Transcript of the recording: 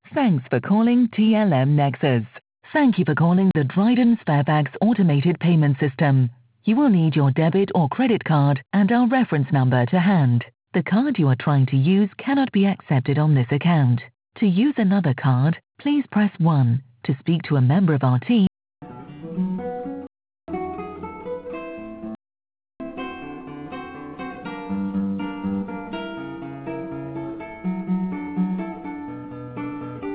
Thanks for calling TLM Nexus. Thank you for calling the Dryden Sparebags automated payment system. You will need your debit or credit card and our reference number to hand. The card you are trying to use cannot be accepted on this account. To use another card, please press 1. To speak to a member of our team,